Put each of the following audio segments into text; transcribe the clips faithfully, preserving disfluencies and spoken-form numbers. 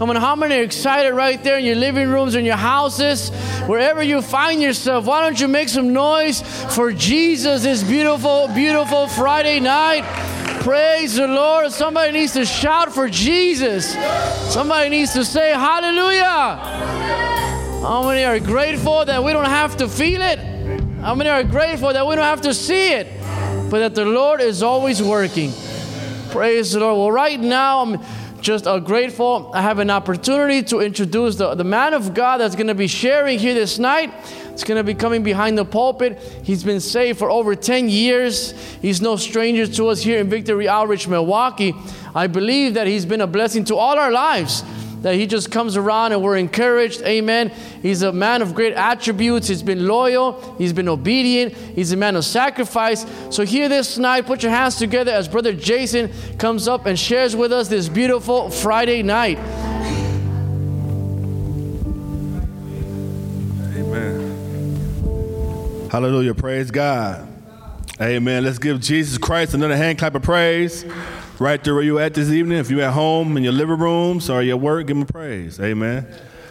Come on, how many are excited right there in your living rooms, in your houses, wherever you find yourself? Why don't you make some noise for Jesus this beautiful, beautiful Friday night? Praise the Lord. Somebody needs to shout for Jesus. Somebody needs to say hallelujah. How many are grateful that we don't have to feel it? How many are grateful that we don't have to see it, but that the Lord is always working? Praise the Lord. Well, right now, I'm just uh, grateful. I have an opportunity to introduce the, the man of God that's going to be sharing here this night. It's going to be coming behind the pulpit. He's been saved for over ten years. He's no stranger to us here in Victory Outreach, Milwaukee. I believe that he's been a blessing to all our lives, that he just comes around and we're encouraged. Amen. He's a man of great attributes. He's been loyal. He's been obedient. He's a man of sacrifice. So here this night, put your hands together as Brother Jason comes up and shares with us this beautiful Friday night. Amen. Hallelujah. Praise God. Amen. Let's give Jesus Christ another hand clap of praise. Right there where you're at this evening. If you're at home, in your living rooms, or your work, give him praise. Amen.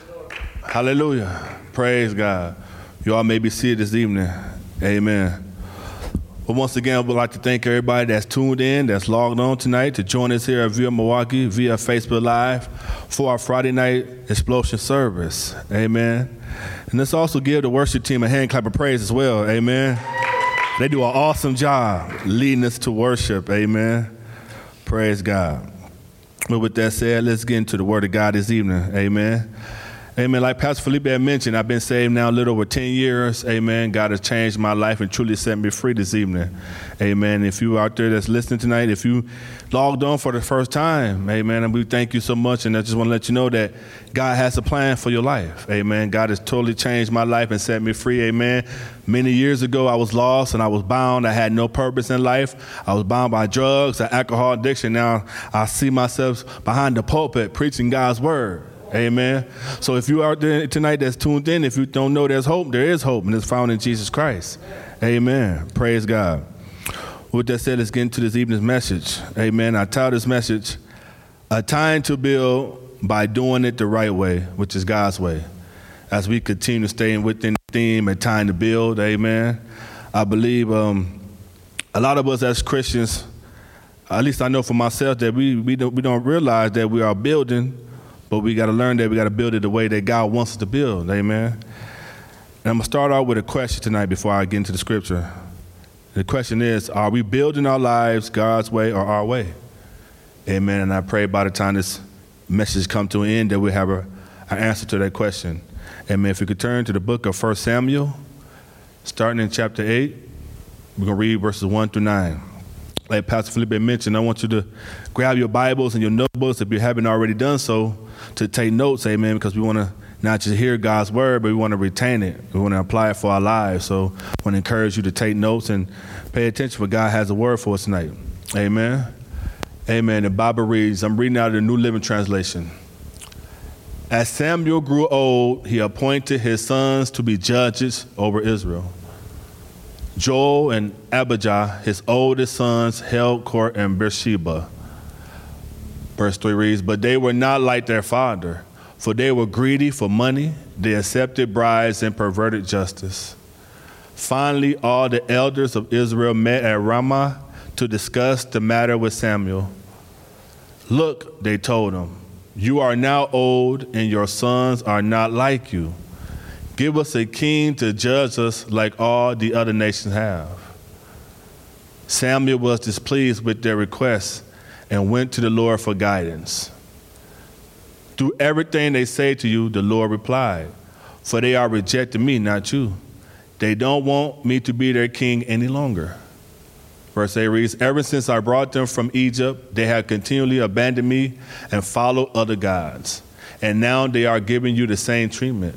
Hallelujah. Praise God. You all may be seated this evening. Amen. But once again, I would like to thank everybody that's tuned in, that's logged on tonight to join us here at Via Milwaukee via Facebook Live for our Friday night explosion service. Amen. And let's also give the worship team a hand clap of praise as well. Amen. They do an awesome job leading us to worship. Amen. Praise God. But with that said, let's get into the Word of God this evening. Amen. Amen. Like Pastor Felipe had mentioned, I've been saved now a little over ten years. Amen. God has changed my life and truly set me free this evening. Amen. If you out there that's listening tonight, if you logged on for the first time, amen, and we thank you so much. And I just want to let you know that God has a plan for your life. Amen. God has totally changed my life and set me free. Amen. Many years ago, I was lost and I was bound. I had no purpose in life. I was bound by drugs and alcohol addiction. Now I see myself behind the pulpit preaching God's word. Amen. So if you are there tonight that's tuned in, if you don't know there's hope, there is hope, and it's found in Jesus Christ. Amen. Praise God. With that said, let's get into this evening's message. Amen. I titled this message, A Time to Build by Doing It the Right Way, which is God's way. As we continue to stay within the theme, A Time to Build. Amen. I believe um, a lot of us as Christians, at least I know for myself, that we, we, don't, we don't realize that we are building, but we got to learn that we got to build it the way that God wants us to build. Amen. And I'm going to start out with a question tonight before I get into the scripture. The question is, are we building our lives God's way or our way? Amen. And I pray by the time this message comes to an end that we have a, an answer to that question. Amen. If we could turn to the book of First Samuel, starting in chapter eight, we're going to read verses one through nine. Like Pastor Felipe mentioned, I want you to grab your Bibles and your notebooks, if you haven't already done so, to take notes, amen, because we want to not just hear God's word, but we want to retain it. We want to apply it for our lives. So I want to encourage you to take notes and pay attention for God has a word for us tonight. Amen. Amen. The Bible reads, I'm reading out of the New Living Translation. As Samuel grew old, he appointed his sons to be judges over Israel. Joel and Abijah, his oldest sons, held court in Beersheba. Verse three reads, but they were not like their father, for they were greedy for money. They accepted bribes and perverted justice. Finally, all the elders of Israel met at Ramah to discuss the matter with Samuel. Look, they told him, you are now old and your sons are not like you. Give us a king to judge us like all the other nations have. Samuel was displeased with their requests and went to the Lord for guidance. Do everything they say to you, the Lord replied, for they are rejecting me, not you. They don't want me to be their king any longer. Verse eight reads, ever since I brought them from Egypt, they have continually abandoned me and followed other gods. And now they are giving you the same treatment.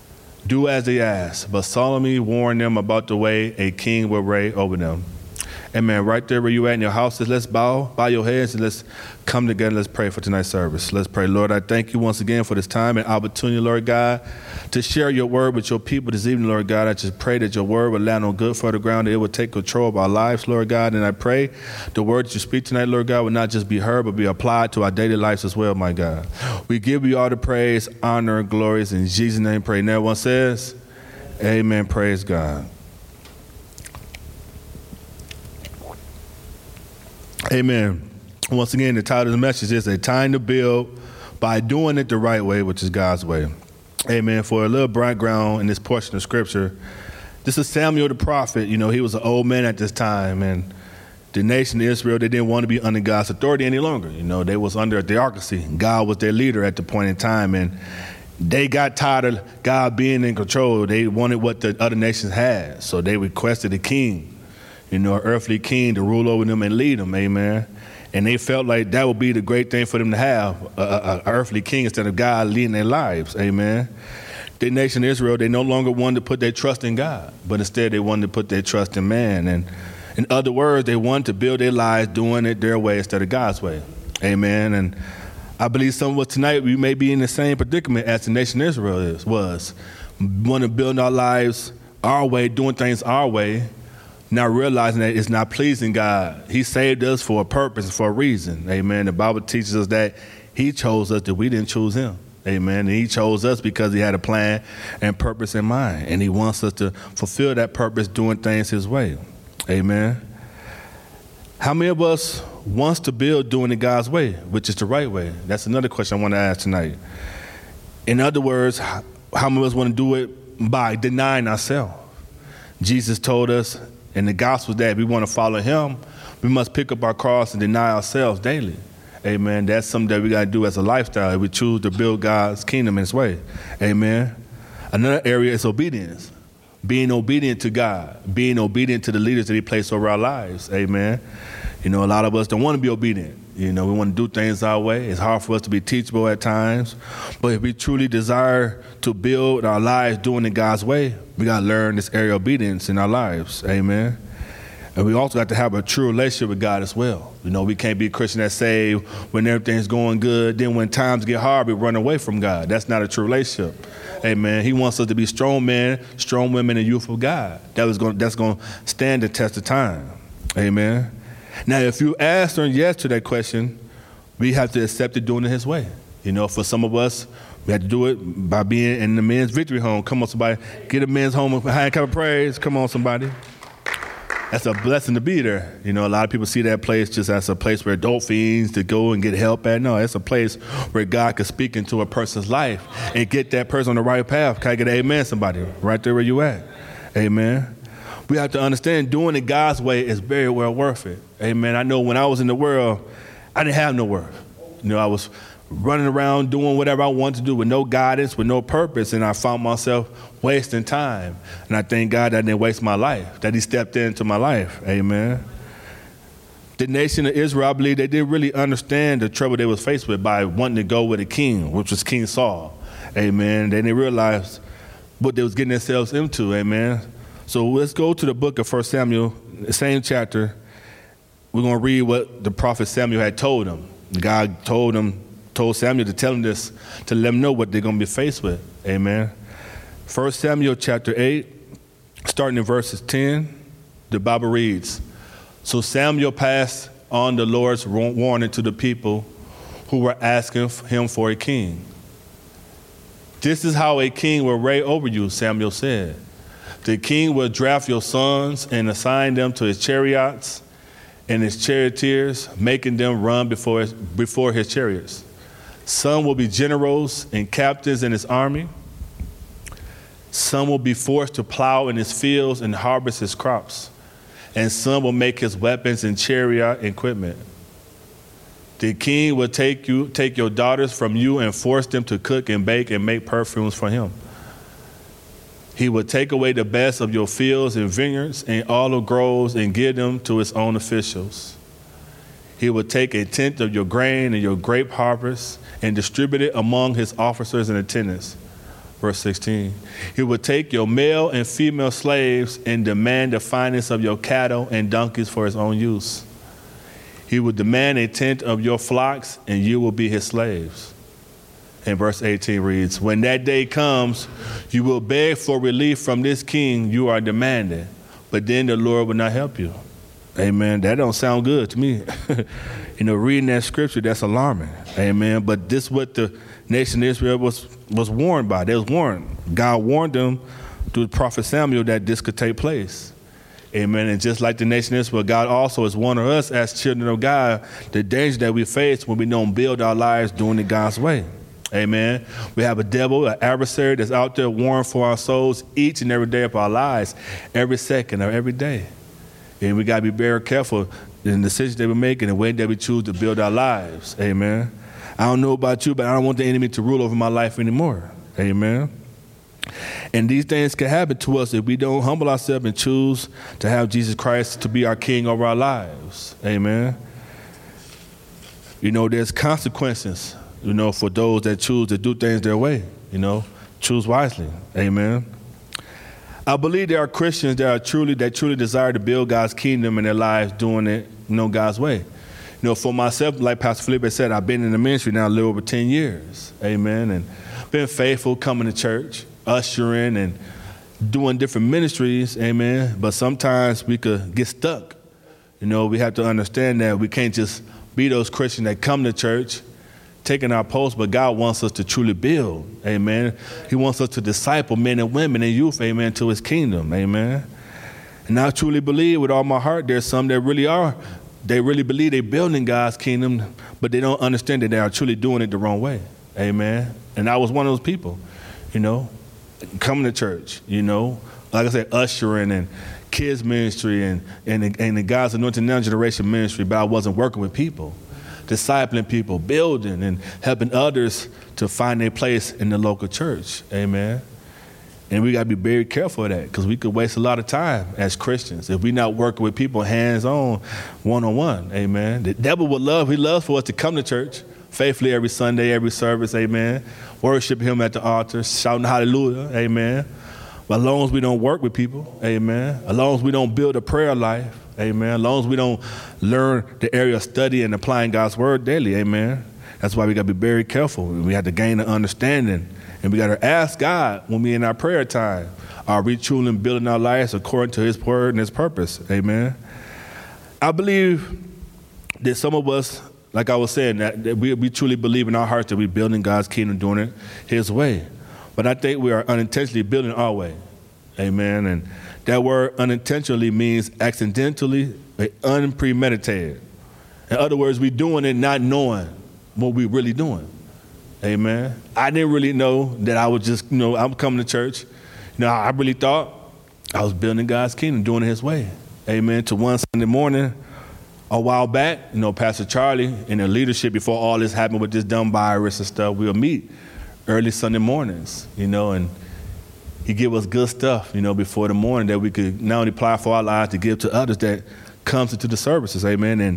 Do as they ask, but solemnly warn them about the way a king will reign over them. Amen. Right there where you at in your houses, let's bow, bow your heads, and let's come together. Let's pray for tonight's service. Let's pray. Lord, I thank you once again for this time and opportunity, Lord God, to share your word with your people this evening, Lord God. I just pray that your word will land on good fertile ground, that it will take control of our lives, Lord God. And I pray the words you speak tonight, Lord God, will not just be heard, but be applied to our daily lives as well, my God. We give you all the praise, honor, and glories. In Jesus' name, pray. And everyone says, amen. Praise God. Amen. Once again, the title of the message is A Time to Build by Doing It the Right Way, which is God's way. Amen. For a little background in this portion of Scripture, this is Samuel the prophet. You know, he was an old man at this time, and the nation of Israel, they didn't want to be under God's authority any longer. You know, they was under a theocracy. God was their leader at the point in time, and they got tired of God being in control. They wanted what the other nations had, so they requested a king. You know, an earthly king to rule over them and lead them, amen. And they felt like that would be the great thing for them to have, an earthly king instead of God leading their lives, amen. The nation of Israel, they no longer wanted to put their trust in God, but instead they wanted to put their trust in man. And in other words, they wanted to build their lives doing it their way instead of God's way, amen. And I believe some of us tonight, we may be in the same predicament as the nation of Israel is, was. Want to build our lives our way, doing things our way, not realizing that it's not pleasing God. He saved us for a purpose, for a reason. Amen. The Bible teaches us that he chose us, that we didn't choose him. Amen. And he chose us because he had a plan and purpose in mind. And he wants us to fulfill that purpose doing things his way. Amen. How many of us wants to build doing it God's way, which is the right way? That's another question I want to ask tonight. In other words, how many of us want to do it by denying ourselves? Jesus told us in the gospel that if we want to follow him, we must pick up our cross and deny ourselves daily. Amen. That's something that we got to do as a lifestyle if we choose to build God's kingdom in his way. Amen. Another area is obedience. Being obedient to God. Being obedient to the leaders that he placed over our lives. Amen. You know, a lot of us don't want to be obedient. You know, we want to do things our way. It's hard for us to be teachable at times. But if we truly desire to build our lives doing it God's way, we got to learn this area of obedience in our lives. Amen. And we also got to have a true relationship with God as well. You know, we can't be a Christian that's saved when everything's going good. Then when times get hard, we run away from God. That's not a true relationship. Amen. He wants us to be strong men, strong women, and youth of God. That was going, that's going to stand the test of time. Amen. Now, if you answer yes to that question, we have to accept it doing it his way. You know, for some of us, we have to do it by being in the men's victory home. Come on, somebody. Get a men's home with a high kind of praise. Come on, somebody. That's a blessing to be there. You know, a lot of people see that place just as a place where adult fiends to go and get help at. No, it's a place where God can speak into a person's life and get that person on the right path. Can I get an amen, somebody? Right there where you at. Amen. We have to understand doing it God's way is very well worth it. Amen. I know when I was in the world, I didn't have no worth. You know, I was running around doing whatever I wanted to do with no guidance, with no purpose, and I found myself wasting time. And I thank God that I didn't waste my life, that he stepped into my life. Amen. The nation of Israel, I believe they didn't really understand the trouble they was faced with by wanting to go with a king, which was King Saul. Amen. They didn't realize what they was getting themselves into. Amen. So let's go to the book of First Samuel, the same chapter. We're going to read what the prophet Samuel had told him. God told him, told Samuel to tell him this, to let him know what they're going to be faced with. Amen. First Samuel chapter eight, starting in verses ten, the Bible reads, So Samuel passed on the Lord's warning to the people who were asking him for a king. This is how a king will reign over you, Samuel said. The king will draft your sons and assign them to his chariots and his charioteers, making them run before his, before his chariots. Some will be generals and captains in his army. Some will be forced to plow in his fields and harvest his crops. And some will make his weapons and chariot equipment. The king will take you, take your daughters from you and force them to cook and bake and make perfumes for him. He will take away the best of your fields and vineyards and olive groves and give them to his own officials. He will take a tenth of your grain and your grape harvest and distribute it among his officers and attendants. Verse sixteen, he will take your male and female slaves and demand the finest of your cattle and donkeys for his own use. He will demand a tenth of your flocks, and you will be his slaves. And verse eighteen reads, when that day comes, you will beg for relief from this king you are demanding, but then the Lord will not help you. Amen. That don't sound good to me. You know, reading that scripture, that's alarming. Amen. But this is what the nation of Israel was, was warned by. They was warned. God warned them through the prophet Samuel that this could take place. Amen. And just like the nation of Israel, God also has warned us as children of God the danger that we face when we don't build our lives doing it God's way. Amen. We have a devil, an adversary that's out there warring for our souls each and every day of our lives, every second of every day. And we got to be very careful in the decisions that we make and the way that we choose to build our lives. Amen. I don't know about you, but I don't want the enemy to rule over my life anymore. Amen. And these things can happen to us if we don't humble ourselves and choose to have Jesus Christ to be our king over our lives. Amen. You know, there's consequences, you know, for those that choose to do things their way. You know, choose wisely. Amen. I believe there are Christians that are truly that truly desire to build God's kingdom in their lives, doing it, you know, God's way. You know, for myself, like Pastor Felipe said, I've been in the ministry now a little over ten years. Amen. And been faithful, coming to church, ushering, and doing different ministries. Amen. But sometimes we could get stuck. You know, we have to understand that we can't just be those Christians that come to church, taking our post, but God wants us to truly build. Amen. He wants us to disciple men and women and youth, amen, to his kingdom. Amen. And I truly believe with all my heart there's some that really are, they really believe they're building God's kingdom, but they don't understand that they are truly doing it the wrong way. Amen. And I was one of those people, you know, coming to church, you know, like I said, ushering and kids ministry and, and, and the God's Anointed Now Generation ministry, but I wasn't working with people, discipling people, building and helping others to find their place in the local church. Amen. And we got to be very careful of that because we could waste a lot of time as Christians if we're not working with people hands-on, one-on-one. Amen. The devil would love, he loves for us to come to church faithfully every Sunday, every service. Amen. Worship him at the altar, shouting hallelujah. Amen. But as long as we don't work with people, amen, as long as we don't build a prayer life, amen, as long as we don't learn the area of study and applying God's word daily, amen, that's why we got to be very careful. We have to gain an understanding, and we got to ask God when we in our prayer time, are we truly building our lives according to his word and his purpose, amen. I believe that some of us, like I was saying, that, that we, we truly believe in our hearts that we're building God's kingdom, doing it his way. But I think we are unintentionally building our way. Amen. And that word unintentionally means accidentally, unpremeditated. In other words, we're doing it not knowing what we're really doing. Amen. I didn't really know that I was just, you know, I'm coming to church. You know, I really thought I was building God's kingdom, doing it his way. Amen. To one Sunday morning a while back, you know, Pastor Charlie in the leadership before all this happened with this dumb virus and stuff, we'll meet early Sunday mornings, you know, and he give us good stuff, you know, before the morning that we could not only apply for our lives to give to others that comes into the services, amen. And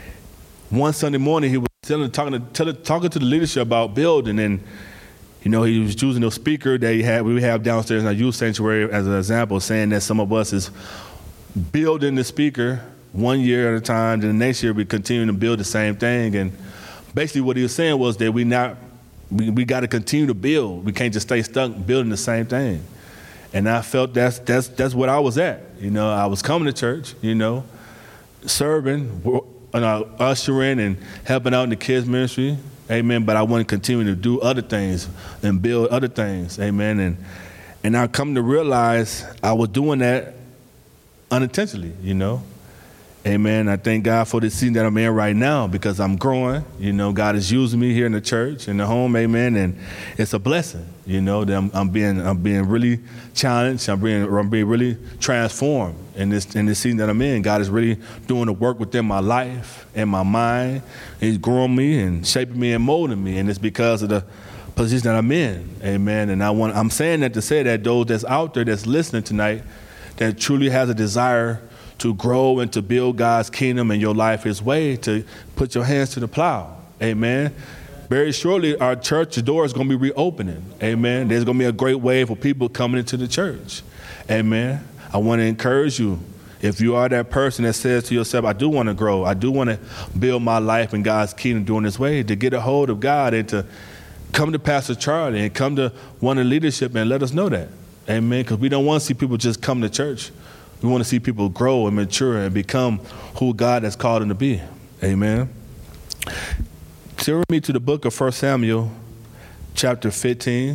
one Sunday morning he was telling, talking, to, telling, talking to the leadership about building, and, you know, he was using the speaker that he had, we have downstairs in our youth sanctuary as an example, saying that some of us is building the speaker one year at a time, then the next year we continue to build the same thing. And basically what he was saying was that we not We, we got to continue to build. We can't just stay stuck building the same thing. And I felt that's that's that's what I was at. You know, I was coming to church, you know, serving, uh, ushering and helping out in the kids ministry. Amen. But I want to continue to do other things and build other things. Amen. And and I come to realize I was doing that unintentionally, you know. Amen. I thank God for the season that I'm in right now because I'm growing. You know, God is using me here in the church, in the home. Amen. And it's a blessing, you know, that I'm, I'm being I'm being really challenged. I'm being I'm being really transformed in this in this season that I'm in. God is really doing the work within my life and my mind. He's growing me and shaping me and molding me. And it's because of the position that I'm in. Amen. And I want I'm saying that to say that those that's out there that's listening tonight that truly has a desire to grow and to build God's kingdom in your life his way, to put your hands to the plow. Amen. very shortly, our church door is going to be reopening. Amen. There's going to be a great wave of people coming into the church. Amen. I want to encourage you. If you are that person that says to yourself, I do want to grow, I do want to build my life in God's kingdom during this way, to get a hold of God and to come to Pastor Charlie and come to one of the leadership and let us know that. Amen. Because we don't want to see people just come to church. We want to see people grow and mature and become who God has called them to be. Amen. Turn me to the book of First Samuel, chapter fifteen.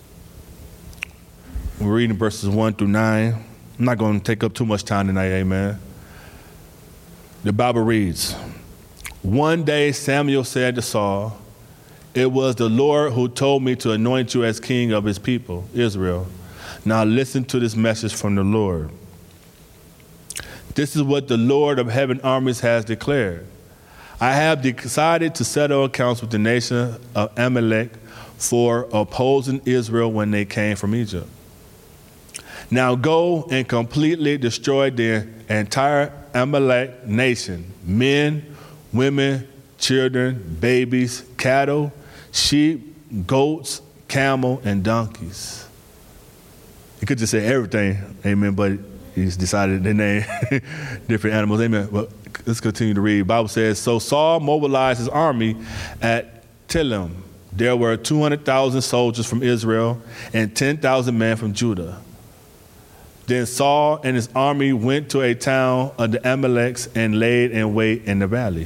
We're reading verses one through nine. I'm not going to take up too much time tonight, amen. The Bible reads, one day Samuel said to Saul, it was the Lord who told me to anoint you as king of his people, Israel. Now listen to this message from the Lord. This is what the Lord of heaven armies has declared. I have decided to settle accounts with the nation of Amalek for opposing Israel when they came from Egypt. Now go and completely destroy the entire Amalek nation, men, women, children, babies, cattle, sheep, goats, camel, and donkeys. He could just say everything, amen, but he's decided to name different animals, amen. But let's continue to read. The Bible says, so Saul mobilized his army at Tillim. There were two hundred thousand soldiers from Israel and ten thousand men from Judah. Then Saul and his army went to a town of the Amaleks and laid in wait in the valley.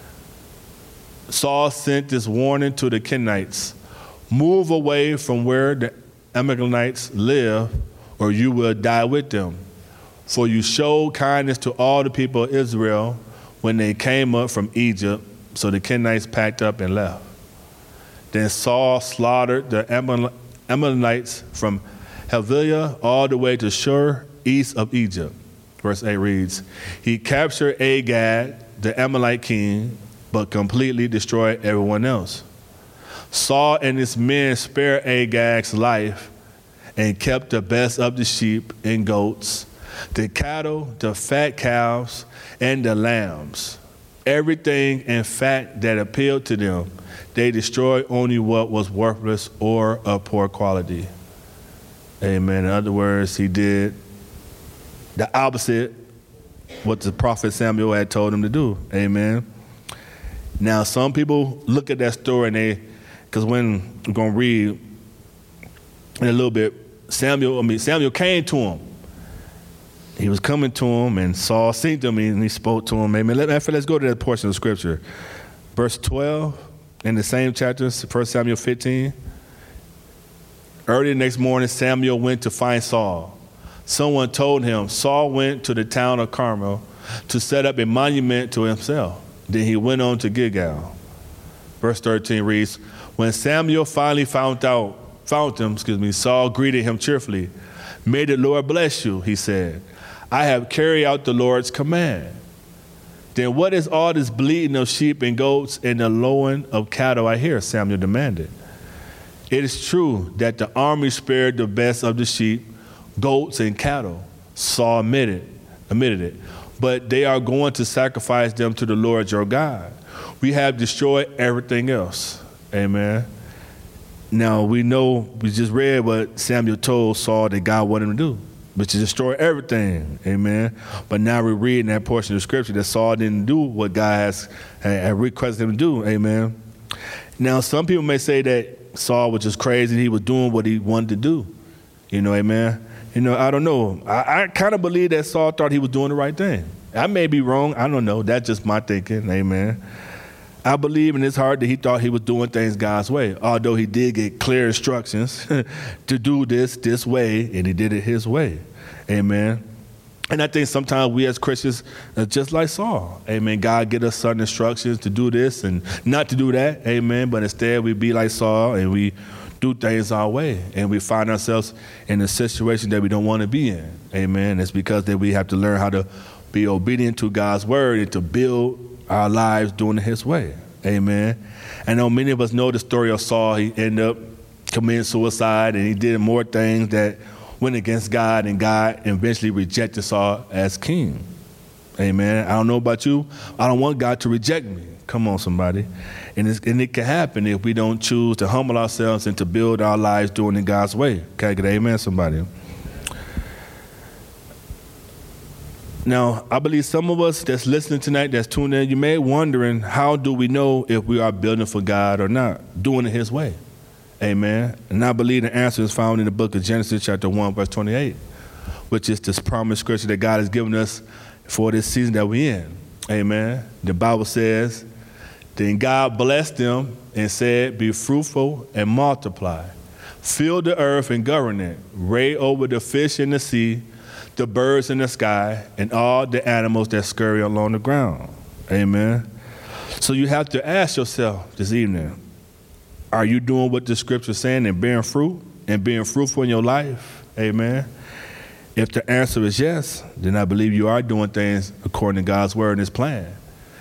Saul sent this warning to the Kenites, move away from where the Amalekites live, or you will die with them. For you showed kindness to all the people of Israel when they came up from Egypt. So the Kenites packed up and left. Then Saul slaughtered the Amalekites from Havilah all the way to Shur, east of Egypt. Verse eight reads, he captured Agag, the Amalek king, but completely destroyed everyone else. Saul and his men spared Agag's life and kept the best of the sheep and goats, the cattle, the fat cows, and the lambs. Everything, in fact, that appealed to them, they destroyed only what was worthless or of poor quality. Amen. In other words, he did the opposite what the prophet Samuel had told him to do. Amen. Now, some people look at that story and they, because when we're going to read in a little bit, Samuel, I mean, Samuel came to him. He was coming to him, and Saul seen him, and he spoke to him. Amen. Let, let's go to that portion of Scripture. Verse twelve, in the same chapter, First Samuel fifteen. Early the next morning, Samuel went to find Saul. Someone told him Saul went to the town of Carmel to set up a monument to himself. Then he went on to Gilgal. Verse thirteen reads, when Samuel finally found out, found him, excuse me, Saul greeted him cheerfully. May the Lord bless you, he said. I have carried out the Lord's command. Then what is all this bleating of sheep and goats and the lowing of cattle I hear? Samuel demanded. It is true that the army spared the best of the sheep, goats, and cattle. Saul admitted, admitted it. But they are going to sacrifice them to the Lord your God. We have destroyed everything else. Amen. Now, we know, we just read what Samuel told Saul that God wanted him to do, which is destroy everything. Amen. But now we're reading that portion of Scripture that Saul didn't do what God has had requested him to do. Amen. Now, some people may say that Saul was just crazy. He was doing what he wanted to do. You know, amen. You know, I don't know. I, I kind of believe that Saul thought he was doing the right thing. I may be wrong. I don't know. That's just my thinking. Amen. I believe in his heart that he thought he was doing things God's way, although he did get clear instructions to do this this way, and he did it his way. Amen. And I think sometimes we as Christians are just like Saul. Amen. God give us certain instructions to do this and not to do that. Amen. But instead we be like Saul and we do things our way. And we find ourselves in a situation that we don't want to be in. Amen. It's because that we have to learn how to be obedient to God's word and to build our lives doing it his way. Amen. I know many of us know the story of Saul. He ended up committing suicide and he did more things that went against God, and God eventually rejected Saul as king. Amen. I don't know about you. I don't want God to reject me, Come on, somebody. And, it's, and it can happen if we don't choose to humble ourselves and to build our lives doing it God's way. Can I get an amen, somebody? Now, I believe some of us that's listening tonight, that's tuned in, you may be wondering, how do we know if we are building for God or not, doing it his way? Amen. And I believe the answer is found in the book of Genesis chapter one, verse twenty-eight, which is this promised scripture that God has given us for this season that we're in. Amen. The Bible says, then God blessed them and said, be fruitful and multiply. Fill the earth and govern it. Reign over the fish in the sea, the birds in the sky, and all the animals that scurry along the ground. Amen. So you have to ask yourself this evening, are you doing what the scripture is saying and bearing fruit and being fruitful in your life? Amen. If the answer is yes, then I believe you are doing things according to God's word and his plan.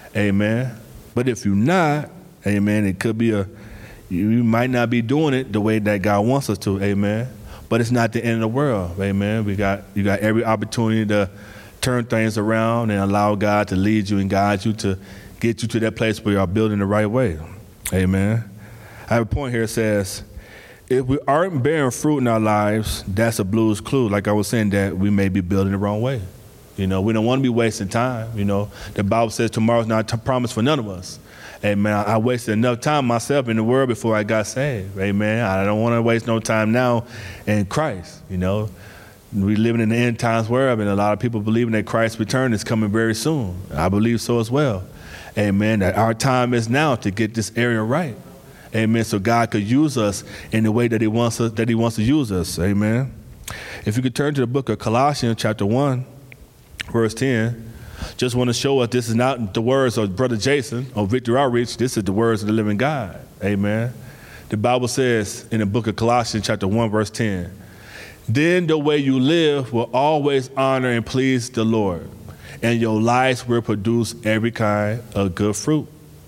Amen. But if you're not, amen, it could be a, you might not be doing it the way that God wants us to. Amen. But it's not the end of the world. Amen. We got, you got every opportunity to turn things around and allow God to lead you and guide you to get you to that place where you are building the right way. Amen. I have a point here that says, if we aren't bearing fruit in our lives, that's a blues clue. Like I was saying, that we may be building the wrong way. You know, we don't want to be wasting time. You know, the Bible says tomorrow's not a promise for none of us. Amen. I, I wasted enough time myself in the world before I got saved. Amen. I don't want to waste no time now in Christ. You know, we living in the end times world, and a lot of people believing that Christ's return is coming very soon. I believe so as well. Amen. That our time is now to get this area right. Amen. So God could use us in the way that He wants us, that He wants to use us. Amen. If you could turn to the book of Colossians, chapter one, verse ten. Just want to show us this is not the words of Brother Jason or Victory Outreach. This is the words of the living God. Amen. The Bible says in the book of Colossians, chapter one, verse ten, then the way you live will always honor and please the Lord, and your lives will produce every kind of good fruit.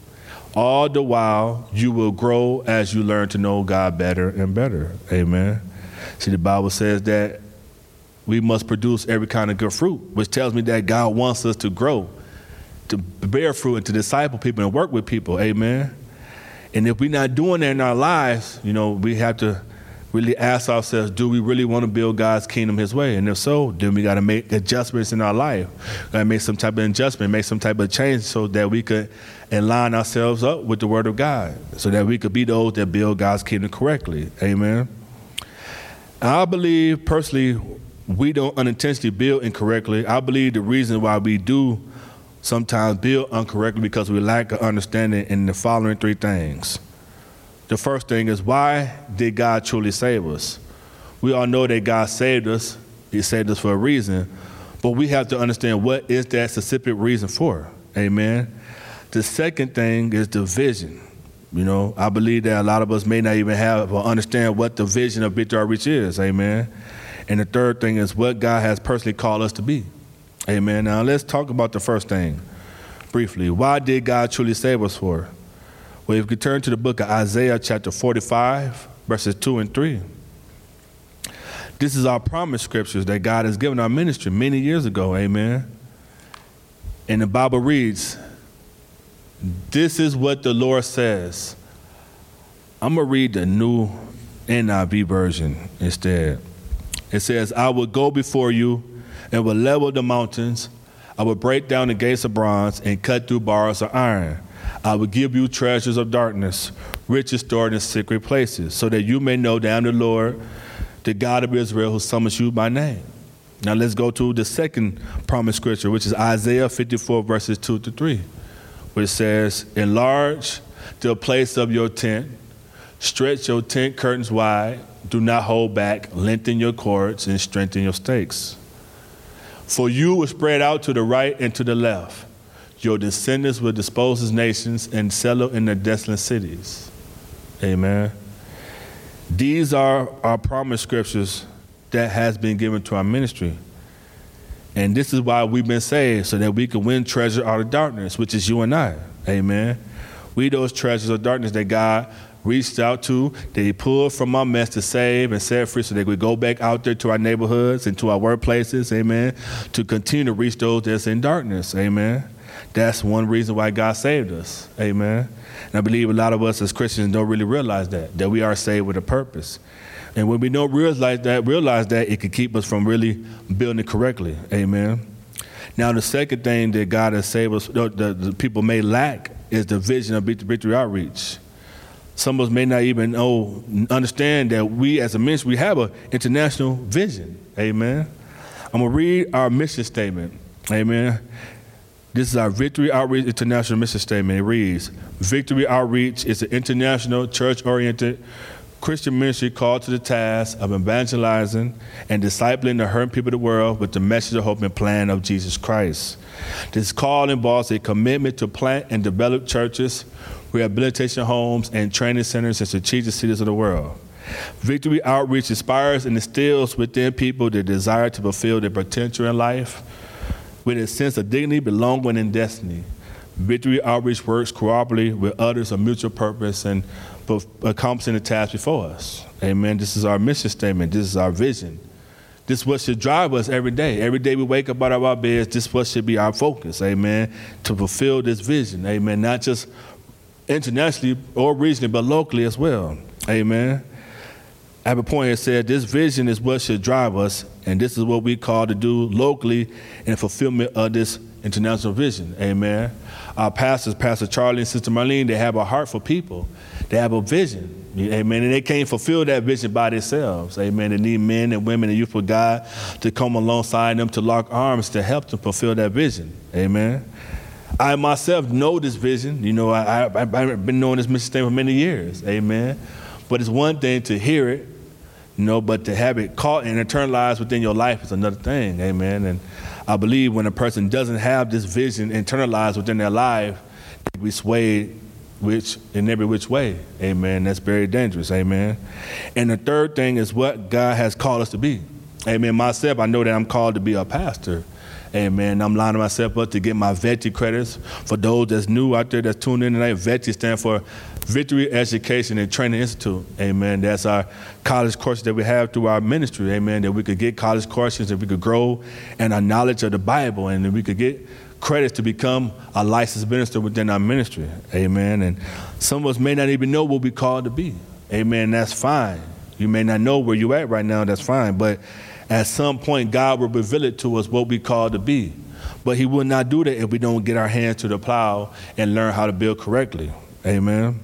All the while, you will grow as you learn to know God better and better. Amen. See, the Bible says that we must produce every kind of good fruit, which tells me that God wants us to grow, to bear fruit, and to disciple people and work with people. Amen. And if we're not doing that in our lives, you know, we have to really ask ourselves, do we really want to build God's kingdom his way? And if so, then we got to make adjustments in our life. Got to make some type of adjustment, make some type of change so that we could align ourselves up with the word of God, so that we could be those that build God's kingdom correctly. Amen. And I believe personally, we don't unintentionally build incorrectly. I believe the reason why we do sometimes build incorrectly because we lack of understanding in the following three things. The first thing is, why did God truly save us? We all know that God saved us. He saved us for a reason. But we have to understand, what is that specific reason for? Amen. The second thing is the vision. You know, I believe that a lot of us may not even have or understand what the vision of Victory Outreach is. Amen. And the third thing is what God has personally called us to be. Amen. Now let's talk about the first thing briefly. Why did God truly save us for? Well, if you could turn to the book of Isaiah chapter forty-five, verses two and three. This is our promise scriptures that God has given our ministry many years ago. Amen. And the Bible reads, this is what the Lord says. I'm going to read the new N I V version instead. It says, I will go before you and will level the mountains. I will break down the gates of bronze and cut through bars of iron. I will give you treasures of darkness, riches stored in secret places, so that you may know that I am the Lord, the God of Israel, who summons you by name. Now let's go to the second promise scripture, which is Isaiah fifty-four, verses two to three, which says, enlarge the place of your tent, stretch your tent curtains wide, do not hold back, lengthen your cords, and strengthen your stakes. For you will spread out to the right and to the left. Your descendants will dispose his nations and settle in their desolate cities. Amen. These are our promise scriptures that has been given to our ministry. And this is why we've been saved, so that we can win treasure out of darkness, which is you and I. Amen. We those treasures of darkness that God reached out to, that he pulled from our mess to save and set free, so that we go back out there to our neighborhoods and to our workplaces, amen, to continue to reach those that's in darkness, amen. That's one reason why God saved us. Amen. And I believe a lot of us as Christians don't really realize that, that we are saved with a purpose. And when we don't realize that, realize that, it could keep us from really building it correctly. Amen. Now, the second thing that God has saved us, the, the, the people may lack, is the vision of Victory Outreach. Some of us may not even know, understand that we as a ministry, we have an international vision. Amen. I'm going to read our mission statement. Amen. This is our Victory Outreach International mission statement. It reads, Victory Outreach is an international, church-oriented Christian ministry called to the task of evangelizing and discipling the hurting people of the world with the message of hope and plan of Jesus Christ. This call involves a commitment to plant and develop churches, rehabilitation homes, and training centers in strategic cities of the world. Victory Outreach inspires and instills within people the desire to fulfill their potential in life with a sense of dignity, belonging, and destiny. Victory Outreach works cooperatively with others of mutual purpose and accomplishing the task before us. Amen. This is our mission statement. This is our vision. This is what should drive us every day. Every day we wake up out of our beds, this is what should be our focus. Amen. To fulfill this vision. Amen. Not just internationally or regionally, but locally as well. Amen. I have a point here said this vision is what should drive us, and this is what we call to do locally in fulfillment of this international vision. Amen. Our pastors, Pastor Charlie and Sister Marlene, they have a heart for people. They have a vision. Amen. And they can't fulfill that vision by themselves. Amen. They need men and women and youth of God to come alongside them, to lock arms, to help them fulfill that vision. Amen. I myself know this vision. You know, I, I, I've been knowing this mission statement for many years. Amen. But it's one thing to hear it, you know, but to have it caught and internalized within your life is another thing. Amen. And I believe when a person doesn't have this vision internalized within their life, they be swayed which in every which way. Amen. That's very dangerous. Amen. And the third thing is what God has called us to be. Amen. Myself, I know that I'm called to be a pastor. Amen. I'm lining myself up to get my V E T I credits. For those that's new out there that's tuned in tonight, V E T I stands for Victory Education and Training Institute. Amen. That's our college courses that we have through our ministry. Amen. That we could get college courses, that we could grow in our knowledge of the Bible, and that we could get credits to become a licensed minister within our ministry. Amen. And some of us may not even know what we're called to be. Amen. That's fine. You may not know where you're at right now. That's fine. But at some point, God will reveal it to us what we called to be. But he will not do that if we don't get our hands to the plow and learn how to build correctly. Amen.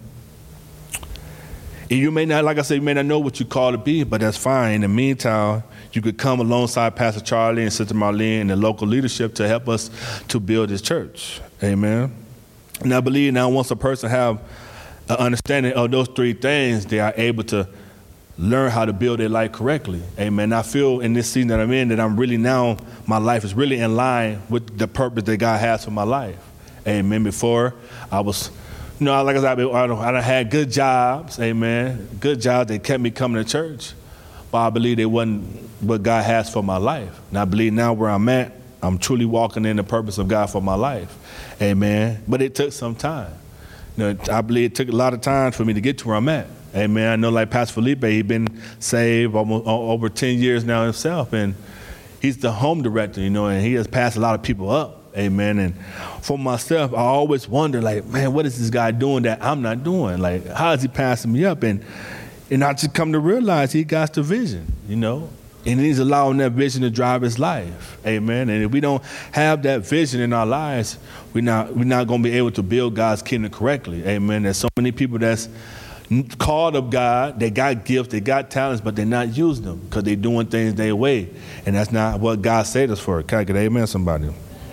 And you may not, like I said, you may not know what you called to be, but that's fine. In the meantime, you could come alongside Pastor Charlie and Sister Marlene and the local leadership to help us to build this church. Amen. And I believe now once a person have an understanding of those three things, they are able to learn how to build their life correctly. Amen. I feel in this season that I'm in that I'm really now, my life is really in line with the purpose that God has for my life. Amen. Before I was, you know, like I said, I done, I done had good jobs. Amen. Good jobs that kept me coming to church. But I believe they wasn't what God has for my life. And I believe now where I'm at, I'm truly walking in the purpose of God for my life. Amen. But it took some time. You know, I believe it took a lot of time for me to get to where I'm at. Amen. I know like Pastor Felipe, he's been saved almost over ten years now himself, and he's the home director, you know, and he has passed a lot of people up. Amen. And for myself, I always wonder, like, man, what is this guy doing that I'm not doing? Like, how is he passing me up? And and I just come to realize he got the vision, you know, and he's allowing that vision to drive his life. Amen. And if we don't have that vision in our lives, we're not we're not going to be able to build God's kingdom correctly. Amen. There's so many people that's called of God, they got gifts, they got talents, but they're not using them because they're doing things their way. And that's not what God saved us for. Can I get an amen, somebody?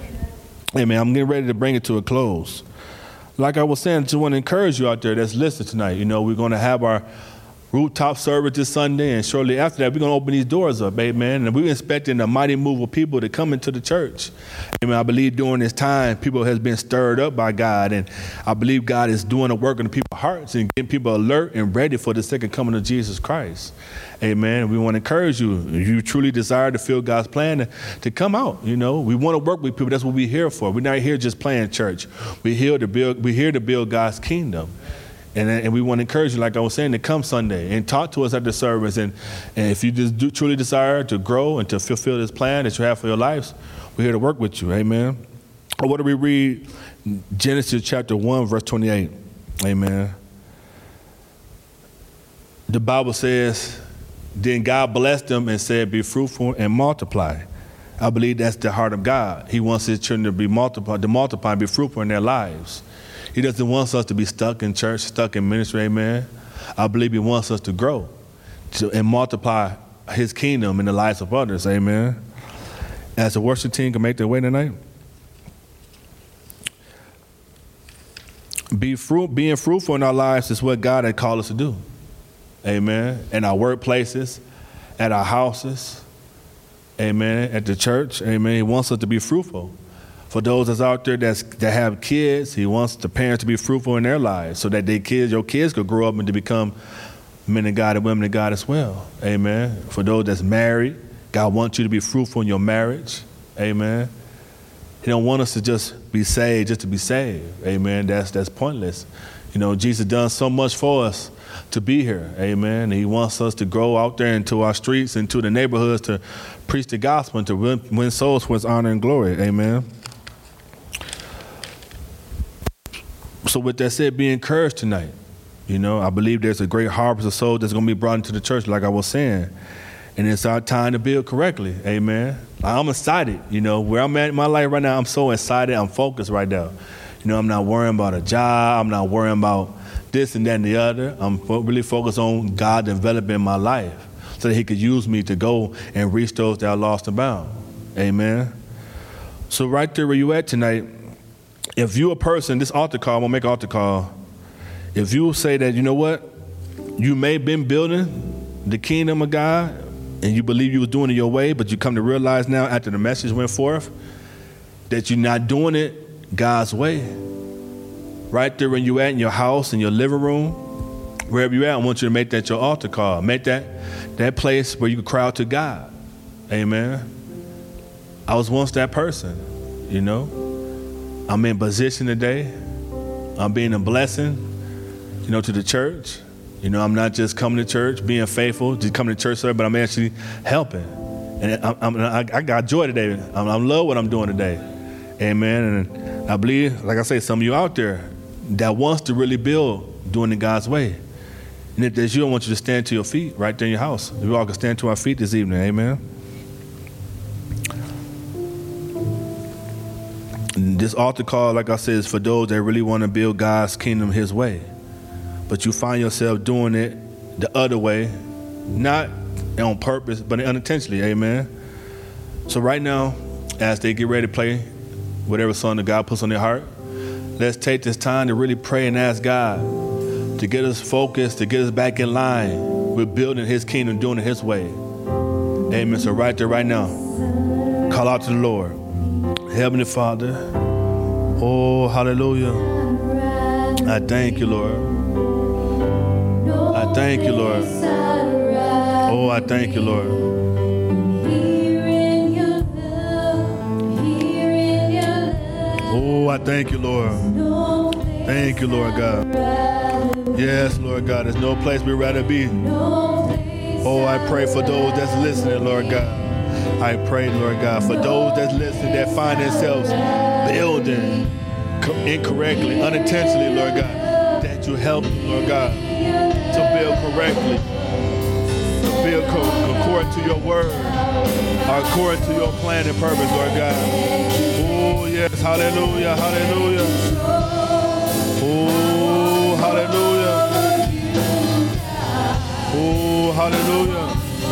Amen. I'm getting ready to bring it to a close. Like I was saying, I just want to encourage you out there that's listening tonight. You know, we're going to have our rooftop service this Sunday, and shortly after that, we're going to open these doors up, amen. And we're expecting a mighty move of people to come into the church. Amen. I believe during this time, people has been stirred up by God, and I believe God is doing a work in people's hearts and getting people alert and ready for the second coming of Jesus Christ. Amen. We want to encourage you. If you truly desire to feel God's plan, to, to come out. You know, we want to work with people. That's what we're here for. We're not here just playing church. We're here to build. We're here to build God's kingdom. And, and we want to encourage you, like I was saying, to come Sunday and talk to us at the service. And, and if you just do truly desire to grow and to fulfill this plan that you have for your lives, we're here to work with you. Amen. I want to reread Genesis chapter one, verse twenty-eight. Amen. The Bible says, then God blessed them and said, be fruitful and multiply. I believe that's the heart of God. He wants his children to be multiplied, to multiply and be fruitful in their lives. He doesn't want us to be stuck in church, stuck in ministry, amen. I believe he wants us to grow to, and multiply his kingdom in the lives of others, amen. As the worship team can make their way tonight. Be fruit, being fruitful in our lives is what God had called us to do. Amen. In our workplaces, at our houses, amen, at the church, amen. He wants us to be fruitful. For those that's out there that's, that have kids, he wants the parents to be fruitful in their lives so that their kids, your kids could grow up and to become men of God and women of God as well. Amen. For those that's married, God wants you to be fruitful in your marriage. Amen. He don't want us to just be saved just to be saved. Amen. That's that's pointless. You know, Jesus done so much for us to be here. Amen. And he wants us to go out there into our streets, into the neighborhoods to preach the gospel and to win, win souls for his honor and glory. Amen. So with that said, be encouraged tonight. You know, I believe there's a great harvest of souls that's going to be brought into the church, like I was saying. And it's our time to build correctly. Amen. I'm excited. You know, where I'm at in my life right now, I'm so excited. I'm focused right now. You know, I'm not worrying about a job. I'm not worrying about this and that and the other. I'm fo- really focused on God developing my life so that he could use me to go and reach those that are lost and bound. Amen. So right there where you at tonight, if you a person, this altar call, I'm going to make an altar call. If you say that, you know what, you may have been building the kingdom of God and you believe you were doing it your way, but you come to realize now after the message went forth that you're not doing it God's way. Right there when you at in your house, in your living room, wherever you at, I want you to make that your altar call. Make that that place where you can cry out to God. Amen. I was once that person, you know. I'm in position today. I'm being a blessing, you know, to the church. You know, I'm not just coming to church, being faithful, just coming to church, but I'm actually helping. And I'm, I'm, I got joy today. I'm, I love what I'm doing today. Amen. And I believe, like I say, some of you out there that wants to really build doing it God's way. And if there's you, I want you to stand to your feet right there in your house. We all can stand to our feet this evening. Amen. And this altar call, like I said, is for those that really want to build God's kingdom his way. But you find yourself doing it the other way, not on purpose, but unintentionally. Amen. So right now, as they get ready to play whatever song that God puts on their heart, let's take this time to really pray and ask God to get us focused, to get us back in line with building his kingdom, doing it his way. Amen. So right there, right now, call out to the Lord. Heavenly Father, oh, hallelujah. I thank you, Lord. I thank you, Lord. Oh, I thank you, Lord. Oh, I thank you, Lord. Thank you, Lord God. Yes, Lord God, there's no place we'd rather be. Oh, I pray for those that's listening, Lord God. I pray, Lord God, for those that's listening that find themselves building incorrectly, unintentionally, Lord God, that you help them, Lord God, to build correctly, to build co- according to your word, according to your plan and purpose, Lord God. Oh, yes, hallelujah, hallelujah. Oh, hallelujah. Oh, hallelujah.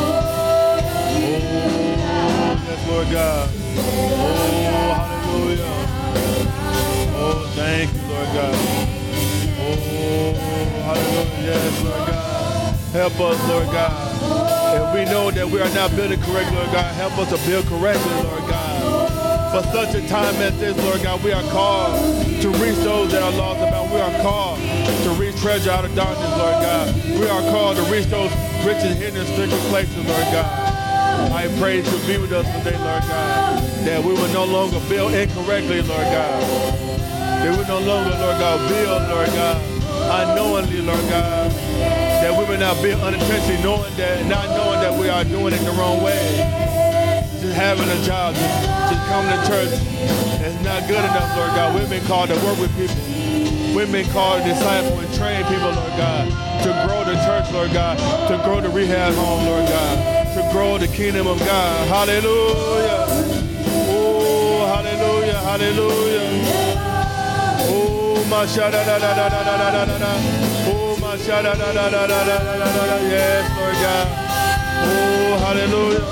Oh, yes, Lord God. Oh, hallelujah. Oh, thank you, Lord God. Oh, hallelujah. Yes, Lord God. Help us, Lord God. If we know that we are not building correctly, Lord God, help us to build correctly, Lord God. For such a time as this, Lord God, we are called to reach those that are lost about. We are called to reach treasure out of darkness, Lord God. We are called to reach those riches hidden in secret places, Lord God. I pray to be with us today, Lord God, that we will no longer build incorrectly, Lord God. That we no longer, Lord God, build, Lord God, unknowingly, Lord God. That we will not build unintentionally, knowing that, not knowing that we are doing it the wrong way. just having a job, just, just coming to church, it's not good enough, Lord God. We've been called to work with people. We've been called to disciple and train people, Lord God, to grow the church, Lord God, to grow the rehab home, Lord God, to grow the kingdom of God. Hallelujah. Oh, hallelujah, hallelujah. Oh, my shada da da da da da da da da. Oh, my shada da da da da da da da. Yes, Lord God. Oh, hallelujah.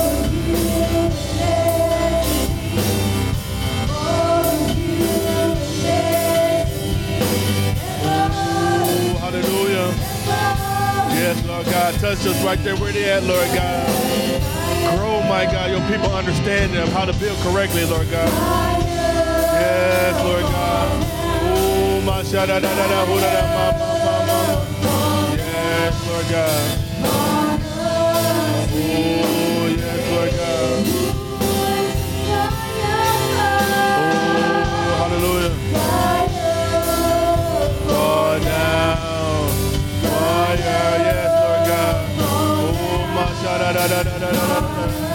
Oh, hallelujah. Yes, Lord God. Touch us right there where they at, Lord God. Grow, my God, your people understanding of how to build correctly, Lord God. Yes, Lord God. Oh, my shada da da da da da ma ma ma ma. Yes, Lord God. Oh, yes, Lord God. Oh, hallelujah. Oh, now. Fire, yes, Lord God. Oh, my shada da da da da da da.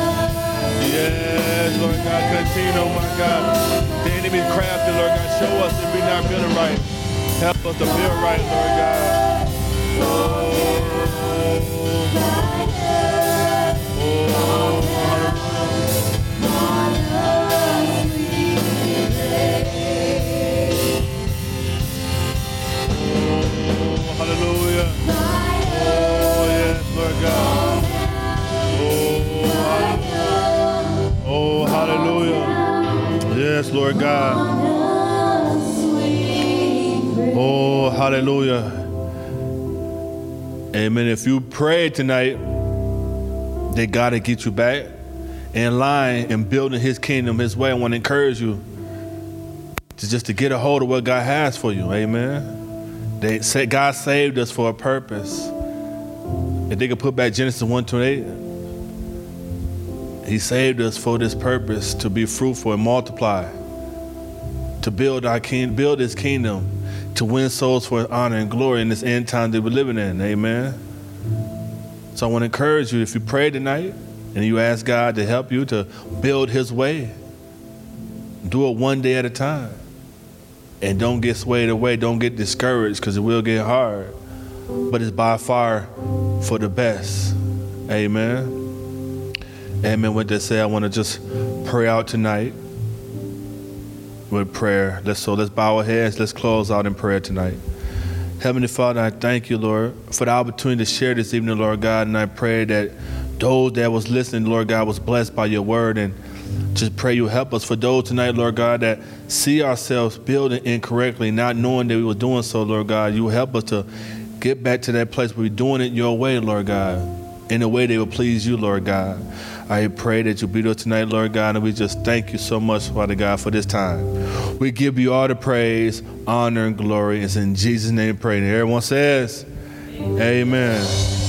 Yes, Lord God, continue, oh my God. The enemy's crafty, Lord God. Show us if we're not building right. Help us to build right, Lord God. Oh, oh, hallelujah. Oh, yes, Lord God. Oh, hallelujah. Yes, Lord God. Oh, hallelujah. Amen. If you pray tonight that God will get you back in line and building his kingdom his way, I want to encourage you to just to get a hold of what God has for you. Amen. They say God saved us for a purpose. If they could put back Genesis one twenty-eight, he saved us for this purpose, to be fruitful and multiply, to build our king, build his kingdom, to win souls for his honor and glory in this end time that we're living in. Amen. So I want to encourage you, if you pray tonight and you ask God to help you to build his way, do it one day at a time. And don't get swayed away. Don't get discouraged, because it will get hard. But it's by far for the best. Amen. Amen. With that said, I want to just pray out tonight with prayer. Let's so let's bow our heads. Let's close out in prayer tonight. Heavenly Father, I thank you, Lord, for the opportunity to share this evening, Lord God. And I pray that those that was listening, Lord God, was blessed by your word. And just pray you help us. For those tonight, Lord God, that see ourselves building incorrectly, not knowing that we were doing so, Lord God, you help us to get back to that place where we're doing it your way, Lord God, in a way that will please you, Lord God. I pray that you be there tonight, Lord God, and we just thank you so much, Father God, for this time. We give you all the praise, honor, and glory. It's in Jesus' name we pray. And everyone says, amen.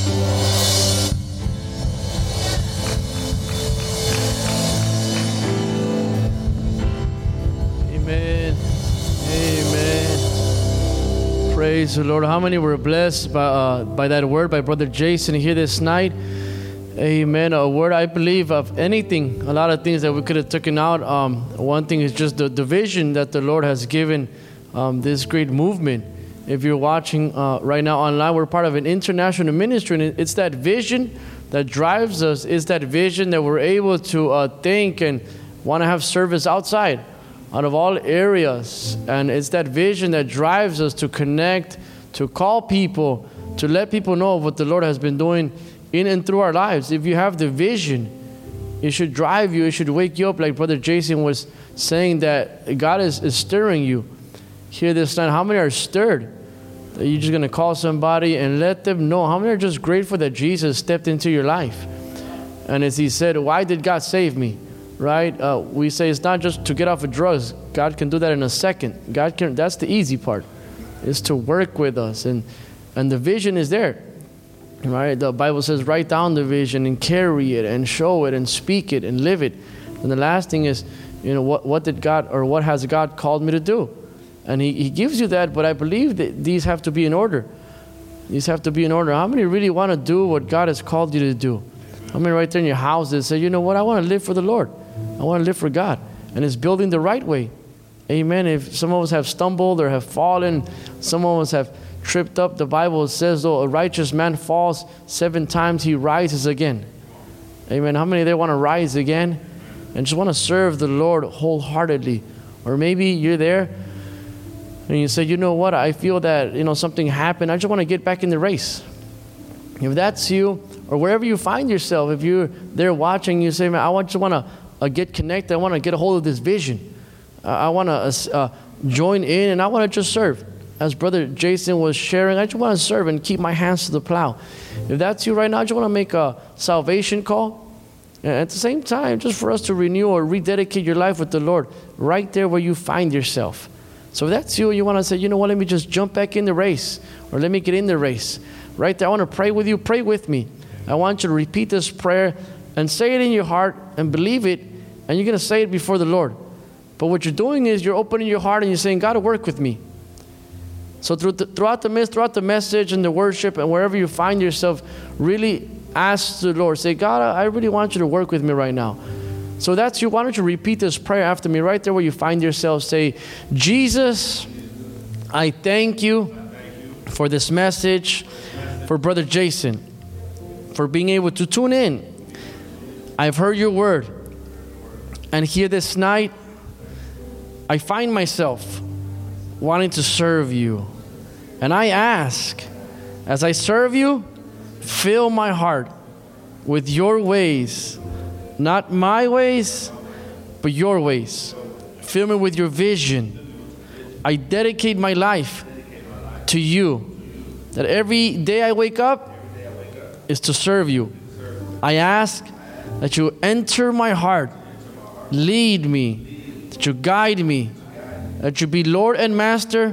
Amen. Amen. Praise the Lord. How many were blessed by, uh, by that word by Brother Jason here this night? Amen. A word, I believe, of anything, a lot of things that we could have taken out. Um, one thing is just the, the vision that the Lord has given um, this great movement. If you're watching uh, right now online, we're part of an international ministry, and it's that vision that drives us. It's that vision that we're able to uh, think and want to have service outside, out of all areas. And it's that vision that drives us to connect, to call people, to let people know what the Lord has been doing in and through our lives. If you have the vision, it should drive you. It should wake you up, like Brother Jason was saying, that God is, is stirring you here this night. How many are stirred? That you're just going to call somebody and let them know. How many are just grateful that Jesus stepped into your life? And as he said, why did God save me? Right? Uh, we say it's not just to get off of drugs. God can do that in a second. God can. That's the easy part, is to work with us. And, and the vision is there. Right? The Bible says write down the vision and carry it and show it and speak it and live it. And the last thing is, you know, what, what did God, or what has God called me to do? And he, he gives you that, but I believe that these have to be in order. These have to be in order. How many really want to do what God has called you to do? How many right there in your house that say, you know what, I want to live for the Lord. I want to live for God. And it's building the right way. Amen. If some of us have stumbled or have fallen, some of us have tripped up, the Bible says, though a righteous man falls seven times, he rises again. Amen. How many there want to rise again and just want to serve the Lord wholeheartedly? Or maybe you're there and you say, you know what, I feel that, you know, something happened. I just want to get back in the race. If that's you, or wherever you find yourself, if you're there watching, you say, man, I want, just want to uh, get connected. I want to get a hold of this vision. Uh, I want to uh, join in, and I want to just serve. As Brother Jason was sharing, I just want to serve and keep my hands to the plow. If that's you right now, I just want to make a salvation call. And at the same time, just for us to renew or rededicate your life with the Lord right there where you find yourself. So if that's you, you want to say, you know what, let me just jump back in the race, or let me get in the race. Right there, I want to pray with you. Pray with me. I want you to repeat this prayer and say it in your heart and believe it, and you're going to say it before the Lord. But what you're doing is you're opening your heart and you're saying, God, work with me. So through the, throughout the throughout the message and the worship and wherever you find yourself, really ask the Lord. Say, God, I really want you to work with me right now. So that's you. Why don't you repeat this prayer after me right there where you find yourself. Say, Jesus, I thank you for this message, for Brother Jason, for being able to tune in. I've heard your word. And here this night, I find myself wanting to serve you. And I ask, as I serve you, fill my heart with your ways, not my ways, but your ways. Fill me with your vision. I dedicate my life to you, that every day I wake up is to serve you. I ask that you enter my heart, lead me, that you guide me, that you be Lord and Master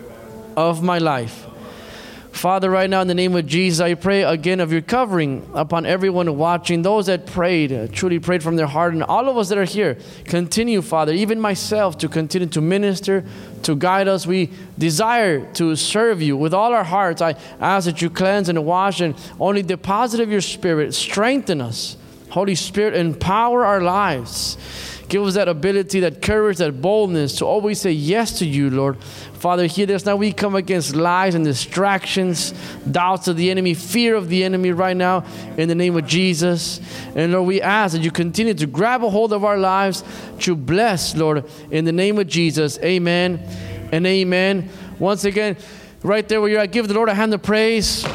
of my life. Father, right now in the name of Jesus, I pray again of your covering upon everyone watching, those that prayed, uh, truly prayed from their heart, and all of us that are here. Continue, Father, even myself, to continue to minister, to guide us. We desire to serve you with all our hearts. I ask that you cleanse and wash and only deposit of your Spirit. Strengthen us. Holy Spirit, empower our lives. Give us that ability, that courage, that boldness to always say yes to you, Lord. Father, hear this now. We come against lies and distractions, doubts of the enemy, fear of the enemy right now in the name of Jesus. And Lord, we ask that you continue to grab a hold of our lives, to bless, Lord, in the name of Jesus. Amen and amen. Once again, right there where you're at, give the Lord a hand of praise.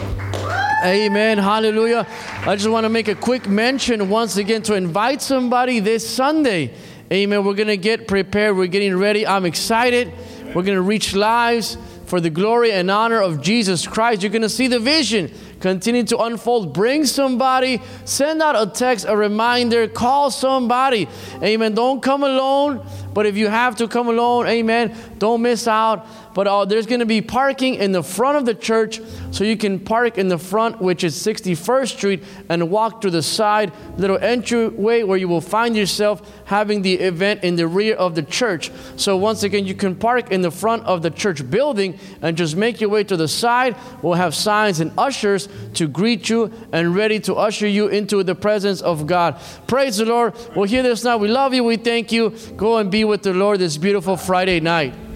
Amen. Hallelujah. I just want to make a quick mention once again to invite somebody this Sunday. Amen. We're going to get prepared. We're getting ready. I'm excited. We're going to reach lives for the glory and honor of Jesus Christ. You're going to see the vision continue to unfold. Bring somebody. Send out a text, a reminder. Call somebody. Amen. Don't come alone. But if you have to come alone, amen, don't miss out. But uh, there's going to be parking in the front of the church, so you can park in the front, which is sixty-first Street, and walk to the side, little entryway where you will find yourself having the event in the rear of the church. So once again, you can park in the front of the church building and just make your way to the side. We'll have signs and ushers to greet you and ready to usher you into the presence of God. Praise the Lord. We'll hear this now. We love you. We thank you. Go and be with the Lord this beautiful Friday night.